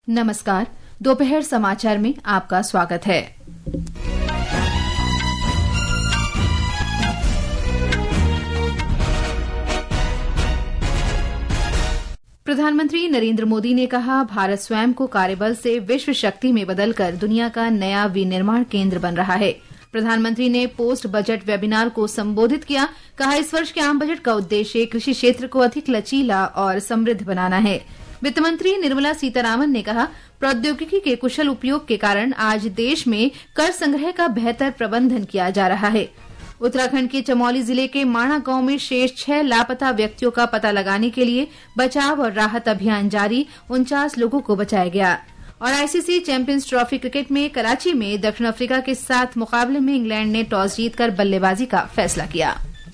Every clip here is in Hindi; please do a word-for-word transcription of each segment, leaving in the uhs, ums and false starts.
नमस्कार, दोपहर समाचार में आपका स्वागत है। प्रधानमंत्री नरेंद्र मोदी ने कहा, भारत स्वयं को कार्यबल से विश्व शक्ति में बदलकर दुनिया का नया विनिर्माण केंद्र बन रहा है। प्रधानमंत्री ने पोस्ट बजट वेबिनार को संबोधित किया। कहा, इस वर्ष के आम बजट का उद्देश्य कृषि क्षेत्र को अधिक लचीला और समृद्ध बनाना है। वित्त मंत्री निर्मला सीतारामन ने कहा, प्रौद्योगिकी के कुशल उपयोग के कारण आज देश में कर संग्रह का बेहतर प्रबंधन किया जा रहा है। उत्तराखंड के चमोली जिले के माणा गांव में शेष छह लापता व्यक्तियों का पता लगाने के लिए बचाव और राहत अभियान जारी, उनचास लोगों को बचाया गया। और आईसीसी चैंपियंस ट्रॉफी क्रिकेट में कराची में दक्षिण अफ्रीका के साथ मुकाबले में इंग्लैंड ने टॉस जीतकर बल्लेबाजी का फैसला किया।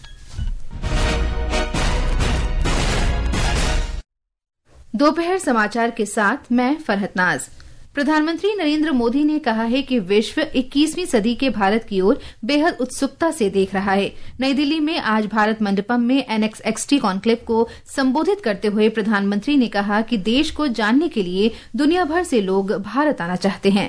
दोपहर समाचार के साथ मैं फरहत नाज। प्रधानमंत्री नरेंद्र मोदी ने कहा है कि विश्व इक्कीसवीं सदी के भारत की ओर बेहद उत्सुकता से देख रहा है। नई दिल्ली में आज भारत मंडपम में एनएक्सएक्सटी कॉन्क्लेव को संबोधित करते हुए प्रधानमंत्री ने कहा कि देश को जानने के लिए दुनिया भर से लोग भारत आना चाहते हैं।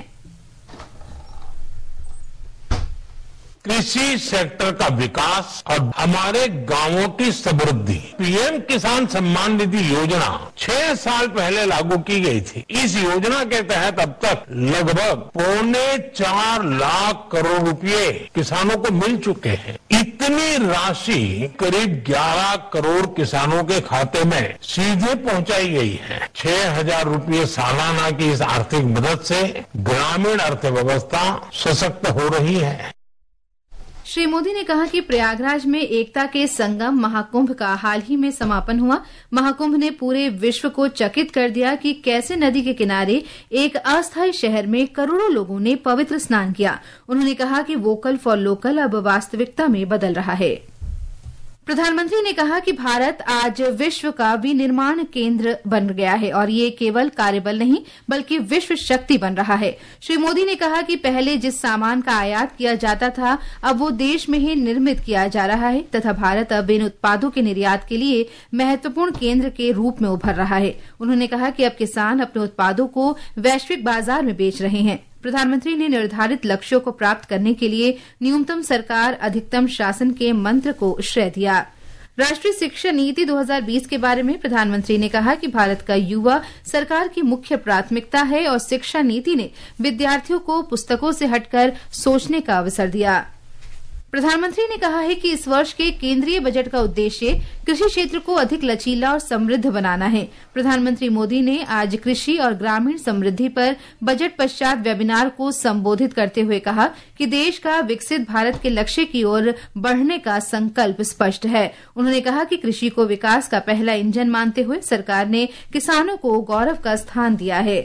कृषि सेक्टर का विकास और हमारे गांवों की समृद्धि। पीएम किसान सम्मान निधि योजना छह साल पहले लागू की गई थी। इस योजना के तहत अब तक लगभग पौने चार लाख करोड़ रुपए किसानों को मिल चुके हैं। इतनी राशि करीब ग्यारह करोड़ किसानों के खाते में सीधे पहुंचाई गई है। छह हजार रुपये सालाना की इस आर्थिक मदद से ग्रामीण अर्थव्यवस्था सशक्त हो रही है। श्री मोदी ने कहा कि प्रयागराज में एकता के संगम महाकुंभ का हाल ही में समापन हुआ। महाकुंभ ने पूरे विश्व को चकित कर दिया कि कैसे नदी के किनारे एक अस्थायी शहर में करोड़ों लोगों ने पवित्र स्नान किया। उन्होंने कहा कि वोकल फॉर लोकल अब वास्तविकता में बदल रहा है। प्रधानमंत्री ने कहा कि भारत आज विश्व का विनिर्माण केंद्र बन गया है और ये केवल कार्यबल नहीं बल्कि विश्व शक्ति बन रहा है। श्री मोदी ने कहा कि पहले जिस सामान का आयात किया जाता था अब वो देश में ही निर्मित किया जा रहा है तथा भारत अब इन उत्पादों के निर्यात के लिए महत्वपूर्ण केंद्र के रूप में उभर रहा है। उन्होंने कहा कि अब किसान अपने उत्पादों को वैश्विक बाजार में बेच रहे हैं। प्रधानमंत्री ने निर्धारित लक्ष्यों को प्राप्त करने के लिए न्यूनतम सरकार अधिकतम शासन के मंत्र को श्रेय दिया। राष्ट्रीय शिक्षा नीति दो हज़ार बीस के बारे में प्रधानमंत्री ने कहा कि भारत का युवा सरकार की मुख्य प्राथमिकता है और शिक्षा नीति ने विद्यार्थियों को पुस्तकों से हटकर सोचने का अवसर दिया। प्रधानमंत्री ने कहा है कि इस वर्ष के केंद्रीय बजट का उद्देश्य कृषि क्षेत्र को अधिक लचीला और समृद्ध बनाना है। प्रधानमंत्री मोदी ने आज कृषि और ग्रामीण समृद्धि पर बजट पश्चात वेबिनार को संबोधित करते हुए कहा कि देश का विकसित भारत के लक्ष्य की ओर बढ़ने का संकल्प स्पष्ट है। उन्होंने कहा कि कृषि को विकास का पहला इंजन मानते हुए सरकार ने किसानों को गौरव का स्थान दिया है।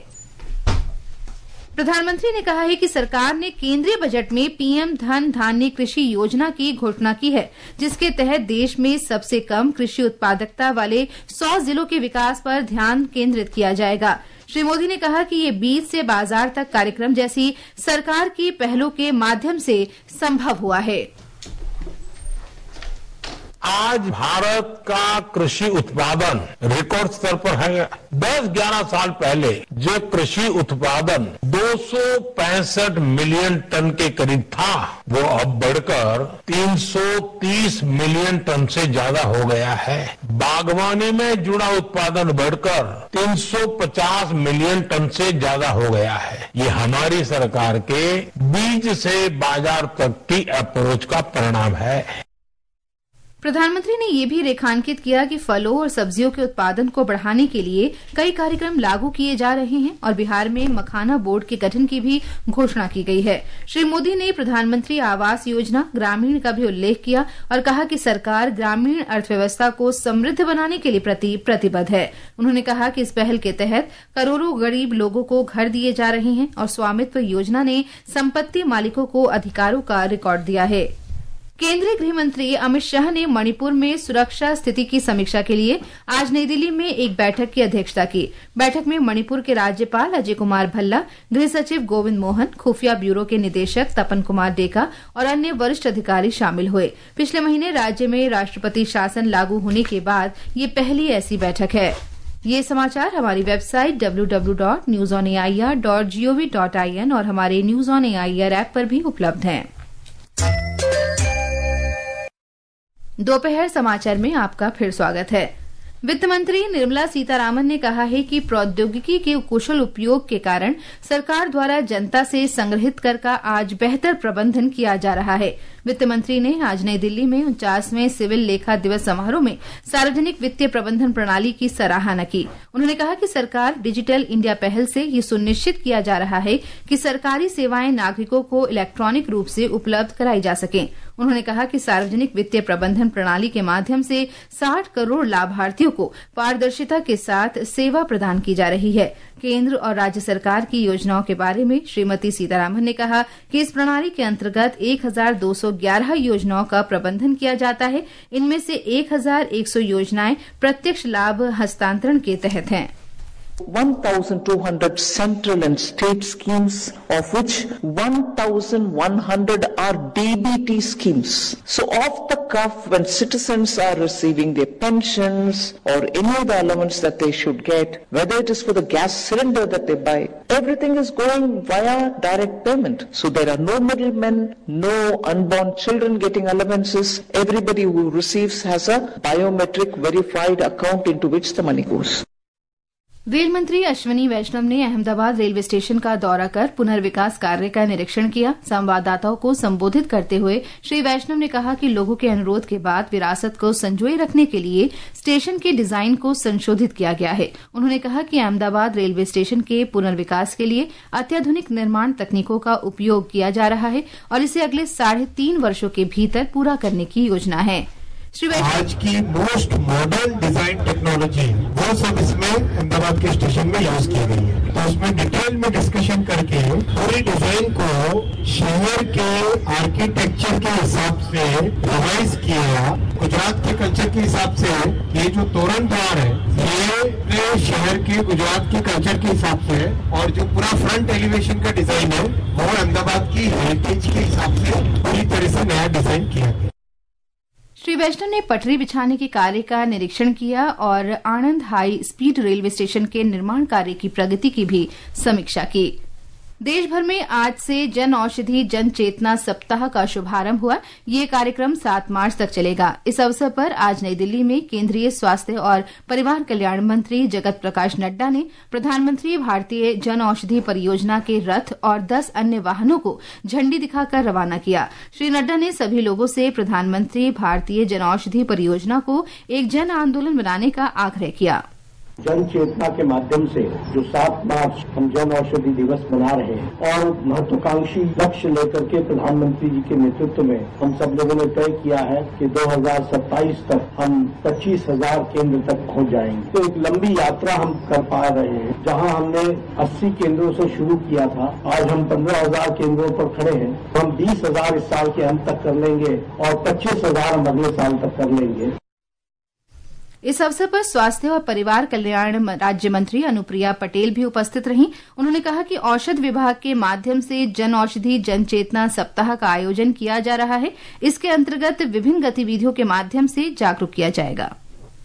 प्रधानमंत्री ने कहा है कि सरकार ने केंद्रीय बजट में पीएम धन धान्य कृषि योजना की घोषणा की है, जिसके तहत देश में सबसे कम कृषि उत्पादकता वाले सौ जिलों के विकास पर ध्यान केंद्रित किया जाएगा। श्री मोदी ने कहा कि ये बीज से बाजार तक कार्यक्रम जैसी सरकार की पहलों के माध्यम से संभव हुआ है। आज भारत का कृषि उत्पादन रिकॉर्ड स्तर पर है। दस ग्यारह साल पहले जो कृषि उत्पादन दो सौ पैंसठ मिलियन टन के करीब था वो अब बढ़कर तीन सौ तीस मिलियन टन से ज्यादा हो गया है। बागवानी में जुड़ा उत्पादन बढ़कर तीन सौ पचास मिलियन टन से ज्यादा हो गया है। ये हमारी सरकार के बीज से बाजार तक की अप्रोच का परिणाम है। प्रधानमंत्री ने ये भी रेखांकित किया कि फलों और सब्जियों के उत्पादन को बढ़ाने के लिए कई कार्यक्रम लागू किए जा रहे हैं और बिहार में मखाना बोर्ड के गठन की भी घोषणा की गई है। श्री मोदी ने प्रधानमंत्री आवास योजना ग्रामीण का भी उल्लेख किया और कहा कि सरकार ग्रामीण अर्थव्यवस्था को समृद्ध बनाने के लिए प्रति प्रतिबद्ध है। उन्होंने कहा कि इस पहल के तहत करोड़ों गरीब लोगों को घर दिए जा रहे हैं और स्वामित्व योजना ने संपत्ति मालिकों को अधिकारों का रिकॉर्ड दिया है। केंद्रीय गृह मंत्री अमित शाह ने मणिपुर में सुरक्षा स्थिति की समीक्षा के लिए आज नई दिल्ली में एक बैठक की अध्यक्षता की। बैठक में मणिपुर के राज्यपाल अजय कुमार भल्ला, गृह सचिव गोविंद मोहन, खुफिया ब्यूरो के निदेशक तपन कुमार डेका और अन्य वरिष्ठ अधिकारी शामिल हुए। पिछले महीने राज्य में राष्ट्रपति शासन लागू होने के बाद ये पहली ऐसी बैठक है। ये समाचार हमारी website W W W dot news on A I R dot G O V dot I N और हमारे news on A I R app पर भी उपलब्ध हैं। दोपहर समाचार में आपका फिर स्वागत है। वित्त मंत्री निर्मला सीतारामन ने कहा है कि प्रौद्योगिकी के कुशल उपयोग के कारण सरकार द्वारा जनता से संग्रहित कर का आज बेहतर प्रबंधन किया जा रहा है। वित्त मंत्री ने आज नई दिल्ली में उनचासवें सिविल लेखा दिवस समारोह में सार्वजनिक वित्तीय प्रबंधन प्रणाली की सराहना की। उन्होंने कहा कि सरकार डिजिटल इंडिया पहल से ये सुनिश्चित किया जा रहा है कि सरकारी सेवाएं नागरिकों को इलेक्ट्रॉनिक रूप से उपलब्ध कराई जा सकें। उन्होंने कहा कि सार्वजनिक वित्तीय प्रबंधन प्रणाली के माध्यम से साठ करोड़ लाभार्थियों को पारदर्शिता के साथ सेवा प्रदान की जा रही है। केंद्र और राज्य सरकार की योजनाओं के बारे में श्रीमती सीतारामन ने कहा कि इस प्रणाली के अंतर्गत एक हजार दो सौ ग्यारह योजनाओं का प्रबंधन किया जाता है। इनमें से एक हजार एक सौ योजनाएं प्रत्यक्ष लाभ हस्तांतरण के तहत हैं। one thousand two hundred central and state schemes, of which one thousand one hundred are D B T schemes. So off the cuff, when citizens are receiving their pensions or any of the elements that they should get, whether it is for the gas cylinder that they buy, everything is going via direct payment. So there are no middlemen, no unborn children getting allowances. Everybody who receives has a biometric verified account into which the money goes. Rail मंत्री अश्विनी वैष्णव ने अहमदाबाद रेलवे स्टेशन का दौरा कर पुनर्विकास कार्य का निरीक्षण किया। संवाददाताओं को संबोधित करते हुए श्री वैष्णव ने कहा कि लोगों के अनुरोध के बाद विरासत को संजोए रखने के लिए स्टेशन के डिजाइन को संशोधित किया गया है। उन्होंने कहा कि अहमदाबाद रेलवे स्टेशन के पुनर्विकास के लिए अत्याधुनिक निर्माण तकनीकों का उपयोग किया जा रहा है और इसे अगले साढ़े तीन वर्षो के भीतर पूरा करने की योजना है। आज की मोस्ट मॉडर्न डिजाइन टेक्नोलॉजी वो सब इसमें अहमदाबाद के स्टेशन में यूज की गई है। तो उसमें डिटेल में डिस्कशन करके पूरी डिजाइन को शहर के आर्किटेक्चर के हिसाब से रिवाइज किया। गुजरात के कल्चर के हिसाब से ये जो तोरण द्वार है ये शहर के गुजरात के कल्चर के हिसाब से है और जो पूरा फ्रंट एलिवेशन का डिजाइन है वो अहमदाबाद की हेरिटेज के हिसाब से पूरी तरह से नया डिजाइन किया गया। श्री वैष्णव ने पटरी बिछाने के कार्य का निरीक्षण किया और Anand high speed railway station के निर्माण कार्य की प्रगति की भी समीक्षा की। देश भर में आज से जन औषधि जन चेतना सप्ताह का शुभारंभ हुआ। ये कार्यक्रम सात मार्च तक चलेगा। इस अवसर पर आज नई दिल्ली में केंद्रीय स्वास्थ्य और परिवार कल्याण मंत्री जगत प्रकाश नड्डा ने प्रधानमंत्री भारतीय जन औषधि परियोजना के रथ और दस अन्य वाहनों को झंडी दिखाकर रवाना किया। श्री नड्डा ने सभी लोगों से प्रधानमंत्री भारतीय जन औषधि परियोजना को एक जन आंदोलन बनाने का आग्रह किया। जन चेतना के माध्यम से जो सात मार्च हम जन औषधि दिवस मना रहे हैं और महत्वाकांक्षी लक्ष्य लेकर के प्रधानमंत्री जी के नेतृत्व में हम सब लोगों ने तय किया है कि दो हजार सत्ताईस तक हम पच्चीस हजार केंद्र तक पहुंच जाएंगे। तो एक लंबी यात्रा हम कर पा रहे हैं। जहां हमने अस्सी केंद्रों से शुरू किया था, आज हम पंद्रह हजार केंद्रों पर खड़े हैं। हम बीस हजार इस साल के अंत तक कर लेंगे और पच्चीस हजार हम अगले साल तक कर लेंगे। इस अवसर पर स्वास्थ्य और परिवार कल्याण राज्य मंत्री अनुप्रिया पटेल भी उपस्थित रहीं। उन्होंने कहा कि औषध विभाग के माध्यम से जन औषधि जन चेतना सप्ताह का आयोजन किया जा रहा है। इसके अंतर्गत विभिन्न गतिविधियों के माध्यम से जागरूक किया जाएगा।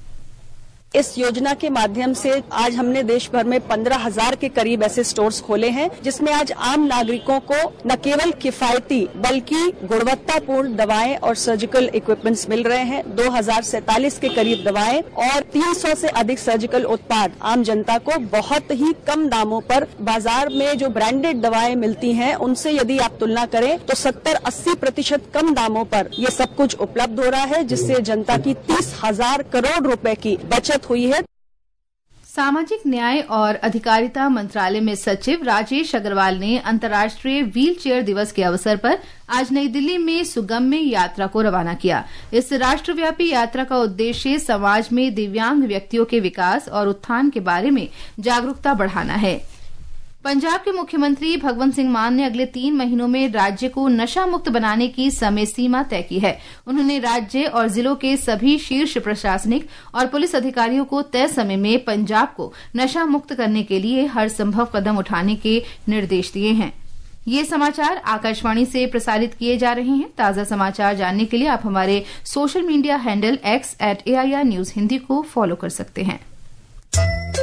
इस योजना के माध्यम से आज हमने देश भर में पंद्रह हजार के करीब ऐसे स्टोर्स खोले हैं जिसमें आज आम नागरिकों को न केवल किफायती बल्कि गुणवत्तापूर्ण दवाएं और सर्जिकल इक्विपमेंट्स मिल रहे हैं। दो हजार सैंतालीस के करीब दवाएं और तीन सौ से अधिक सर्जिकल उत्पाद आम जनता को बहुत ही कम दामों पर बाजार में जो ब्रांडेड दवाएं मिलती हैं उनसे यदि आप तुलना करें तो सत्तर अस्सी प्रतिशत कम दामों पर ये सब कुछ उपलब्ध हो रहा है, जिससे जनता की तीस हजार करोड़ रुपए की बचत हुई है। सामाजिक न्याय और अधिकारिता मंत्रालय में सचिव राजेश अग्रवाल ने अंतर्राष्ट्रीय व्हील चेयर दिवस के अवसर पर आज नई दिल्ली में सुगम्य यात्रा को रवाना किया। इस राष्ट्रव्यापी यात्रा का उद्देश्य समाज में दिव्यांग व्यक्तियों के विकास और उत्थान के बारे में जागरूकता बढ़ाना है। पंजाब के मुख्यमंत्री भगवंत सिंह मान ने अगले तीन महीनों में राज्य को नशा मुक्त बनाने की समय सीमा तय की है। उन्होंने राज्य और जिलों के सभी शीर्ष प्रशासनिक और पुलिस अधिकारियों को तय समय में पंजाब को नशा मुक्त करने के लिए हर संभव कदम उठाने के निर्देश दिए हैं। ये समाचार आकाशवाणी से प्रसारित किए जा रहे हैं। ताजा समाचार जानने के लिए आप हमारे social media handle X at A I R news Hindi को फॉलो कर सकते हैं।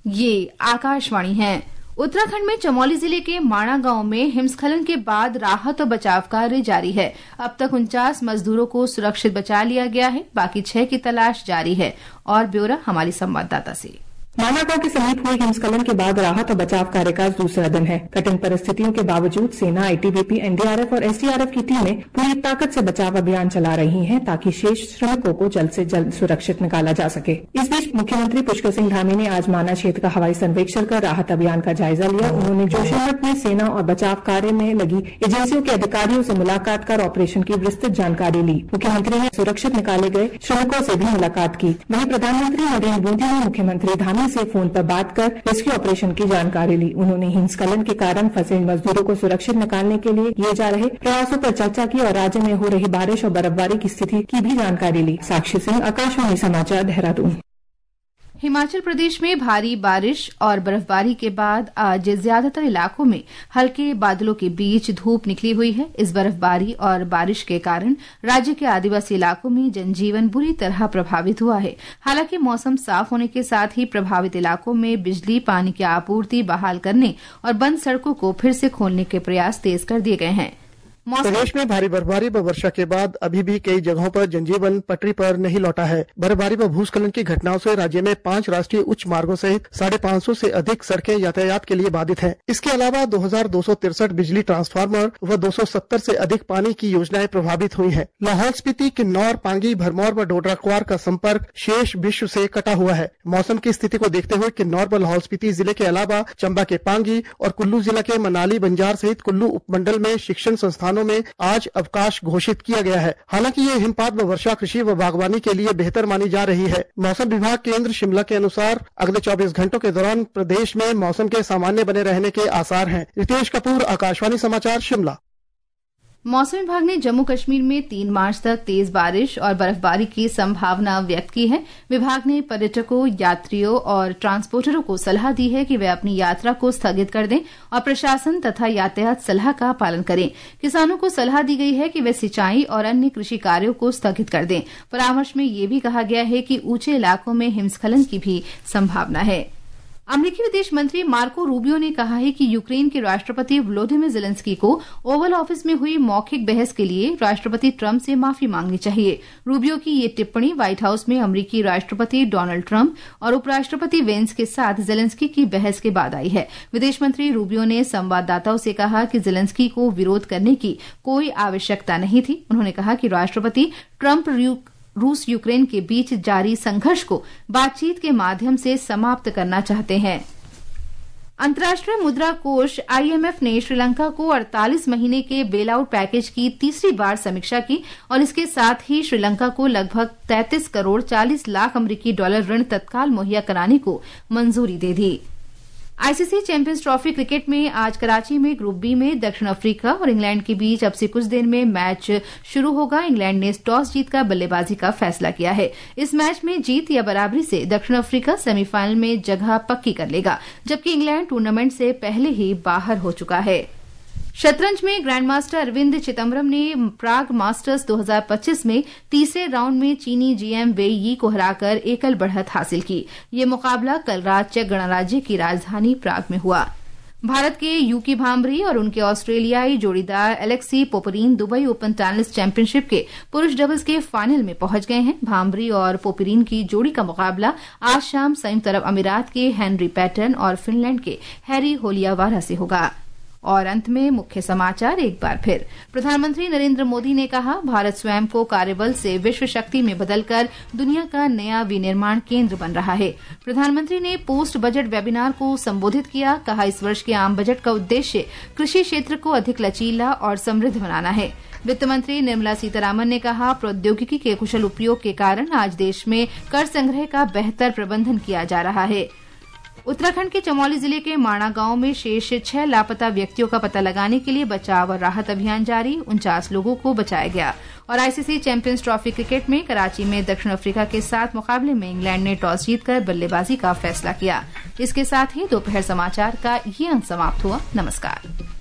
ये आकाशवाणी है। उत्तराखंड में चमोली जिले के माणा गांव में हिमस्खलन के बाद राहत और बचाव कार्य जारी है। अब तक उनचास मजदूरों को सुरक्षित बचा लिया गया है, बाकी छह की तलाश जारी है। और ब्यौरा हमारी संवाददाता से। माना गांव के समीप हुए हिमस्खलन के बाद राहत और बचाव कार्य का दूसरा दिन है। कठिन परिस्थितियों के बावजूद सेना, आईटीबीपी, एनडीआरएफ और एसडीआरएफ की टीमें पूरी ताकत से बचाव अभियान चला रही हैं ताकि शेष श्रमिकों को जल्द से जल्द सुरक्षित निकाला जा सके। इस बीच मुख्यमंत्री पुष्कर सिंह धामी ने आज माना क्षेत्र का हवाई सर्वेक्षण कर राहत अभियान का जायजा लिया। उन्होंने जोशीमठ में सेना और बचाव कार्य में लगी एजेंसियों के अधिकारियों से मुलाकात कर ऑपरेशन की विस्तृत जानकारी ली। मुख्यमंत्री ने सुरक्षित निकाले गए श्रमिकों से भी मुलाकात की। वहीं प्रधानमंत्री नरेंद्र मोदी ने मुख्यमंत्री धामी से फोन पर बात कर रेस्क्यू ऑपरेशन की जानकारी ली। उन्होंने हिमस्खलन के कारण फंसे मजदूरों को सुरक्षित निकालने के लिए किए जा रहे प्रयासों पर चर्चा की और राज्य में हो रही बारिश और बर्फबारी की स्थिति की भी जानकारी ली। साक्षी सिंह, आकाशवाणी समाचार, देहरादून। हिमाचल प्रदेश में भारी बारिश और बर्फबारी के बाद आज ज्यादातर इलाकों में हल्के बादलों के बीच धूप निकली हुई है। इस बर्फबारी और बारिश के कारण राज्य के आदिवासी इलाकों में जनजीवन बुरी तरह प्रभावित हुआ है। हालांकि मौसम साफ होने के साथ ही प्रभावित इलाकों में बिजली, पानी की आपूर्ति बहाल करने और बंद सड़कों को फिर से खोलने के प्रयास तेज कर दिए गए हैं। प्रदेश में भारी बर्फबारी व वर्षा के बाद अभी भी कई जगहों पर जनजीवन पटरी पर नहीं लौटा है। बर्फबारी व भूस्खलन की घटनाओं से राज्य में पांच राष्ट्रीय उच्च मार्गों सहित साढ़े पाँच सौ से अधिक सड़कें यातायात के लिए बाधित हैं। इसके अलावा दो हजार दो सौ तिरसठ बिजली ट्रांसफार्मर व दो सौ सत्तर से अधिक पानी की योजनाएं प्रभावित हुई हैं। लाहौल स्पीति, किन्नौर, पांगी, भरमौर व डोडरा क्वार का संपर्क शेष विश्व से कटा हुआ है। मौसम की स्थिति को देखते हुए किन्नौर व लाहौल स्पीति जिले के अलावा चंबा के पांगी और कुल्लू जिला के मनाली, बंजार सहित कुल्लू उपमंडल में शिक्षण संस्थानों में आज अवकाश घोषित किया गया है। हालांकि ये हिमपात व वर्षा कृषि व बागवानी के लिए बेहतर मानी जा रही है। मौसम विभाग केंद्र शिमला के अनुसार अगले चौबीस घंटों के दौरान प्रदेश में मौसम के सामान्य बने रहने के आसार हैं। रितेश कपूर, आकाशवाणी समाचार, शिमला। मौसम विभाग ने जम्मू कश्मीर में तीन मार्च तक तेज बारिश और बर्फबारी की संभावना व्यक्त की है। विभाग ने पर्यटकों, यात्रियों और ट्रांसपोर्टरों को सलाह दी है कि वे अपनी यात्रा को स्थगित कर दें और प्रशासन तथा यातायात सलाह का पालन करें। किसानों को सलाह दी गई है कि वे सिंचाई और अन्य कृषि कार्यों को स्थगित कर दें। परामर्श में ये भी कहा गया है कि ऊंचे इलाकों में हिमस्खलन की भी संभावना है। अमेरिकी विदेश मंत्री मार्को रूबियो ने कहा है कि यूक्रेन के राष्ट्रपति वोलोदिमिर ज़ेलेंस्की को ओवल ऑफिस में हुई मौखिक बहस के लिए राष्ट्रपति ट्रंप से माफी मांगनी चाहिए। रूबियो की ये टिप्पणी व्हाइट हाउस में अमेरिकी राष्ट्रपति डोनाल्ड ट्रंप और उपराष्ट्रपति वेंस के साथ ज़ेलेंस्की की बहस के बाद आई है। विदेश मंत्री रूबियो ने संवाददाताओं से कहा कि ज़ेलेंस्की को विरोध करने की कोई आवश्यकता नहीं थी। उन्होंने कहा कि राष्ट्रपति ट्रंप रूस यूक्रेन के बीच जारी संघर्ष को बातचीत के माध्यम से समाप्त करना चाहते हैं। अंतर्राष्ट्रीय मुद्रा कोष आईएमएफ ने श्रीलंका को अड़तालीस महीने के बेल आउट पैकेज की तीसरी बार समीक्षा की और इसके साथ ही श्रीलंका को लगभग तैंतीस करोड़ चालीस लाख अमेरिकी डॉलर ऋण तत्काल मुहैया कराने को मंजूरी दे दी। आईसीसी चैंपियंस ट्रॉफी क्रिकेट में आज कराची में ग्रुप बी में दक्षिण अफ्रीका और इंग्लैंड के बीच अब से कुछ देर में मैच शुरू होगा। इंग्लैंड ने टॉस जीतकर बल्लेबाजी का फैसला किया है। इस मैच में जीत या बराबरी से दक्षिण अफ्रीका सेमीफाइनल में जगह पक्की कर लेगा, जबकि इंग्लैंड टूर्नामेंट से पहले ही बाहर हो चुका है। शतरंज में ग्रैंड मास्टर अरविंद चिदम्बरम ने प्राग मास्टर्स दो हज़ार पच्चीस में तीसरे राउंड में चीनी जीएम वेई यी को हराकर एकल बढ़त हासिल की। ये मुकाबला कल रात चेक गणराज्य की राजधानी प्राग में हुआ। भारत के यूकी भांभरी और उनके ऑस्ट्रेलियाई जोड़ीदार Alexei Popyrin Dubai Open tennis championship के पुरुष डबल्स के फाइनल में पहुंच गए हैं। भांभरी और पोपरीन की जोड़ी का मुकाबला आज शाम संयुक्त अरब अमीरात के हेनरी पैटन और फिनलैंड के हैरी होलियावारा से होगा। और अंत में मुख्य समाचार एक बार फिर। प्रधानमंत्री नरेंद्र मोदी ने कहा, भारत स्वयं को कार्यबल से विश्व शक्ति में बदलकर दुनिया का नया विनिर्माण केंद्र बन रहा है। प्रधानमंत्री ने पोस्ट बजट वेबिनार को संबोधित किया, कहा इस वर्ष के आम बजट का उद्देश्य कृषि क्षेत्र को अधिक लचीला और समृद्ध बनाना है। वित्त मंत्री निर्मला सीतारामन ने कहा, प्रौद्योगिकी के कुशल उपयोग के कारण आज देश में कर संग्रह का बेहतर प्रबंधन किया जा रहा है। उत्तराखंड के चमोली जिले के माणा गांव में शेष छह लापता व्यक्तियों का पता लगाने के लिए बचाव और राहत अभियान जारी, उनचास लोगों को बचाया गया। और आईसीसी चैंपियंस ट्रॉफी क्रिकेट में कराची में दक्षिण अफ्रीका के साथ मुकाबले में इंग्लैंड ने टॉस जीतकर बल्लेबाजी का फैसला किया। इसके साथ ही दोपहर समाचार का ये अंक समाप्त हुआ। नमस्कार।